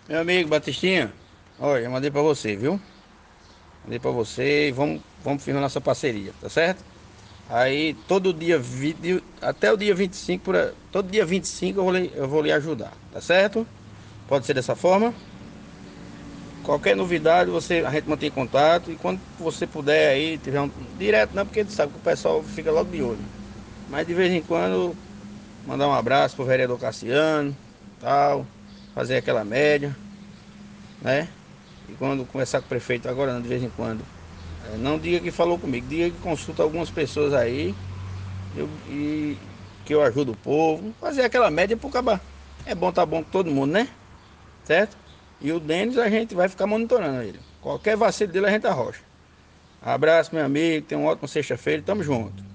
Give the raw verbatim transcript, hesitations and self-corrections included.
Meu amigo Batistinha, olha, eu mandei pra você, viu? Mandei pra você e vamos, vamos firmar nossa parceria, tá certo? Aí todo dia, vinte até o dia vinte e cinco, por, a- todo dia vinte e cinco eu vou, lhe, eu vou lhe ajudar, tá certo? Pode ser dessa forma? Qualquer novidade, você, a gente mantém contato e quando você puder aí, tiver um. Direto não, porque tu sabe que o pessoal fica logo de olho. Mas de vez em quando, mandar um abraço pro vereador Cassiano, tal, fazer aquela média, né? E quando conversar com o prefeito agora, não, de vez em quando. É, não diga que falou comigo, diga que consulta algumas pessoas aí eu- e que eu ajudo o povo. Fazer aquela média pro acabar. É bom, tá bom com todo mundo, né? Certo? E o Denis a gente vai ficar monitorando ele. Qualquer vacilo dele a gente arrocha. Abraço, meu amigo. Tenha uma ótima sexta-feira. Tamo junto.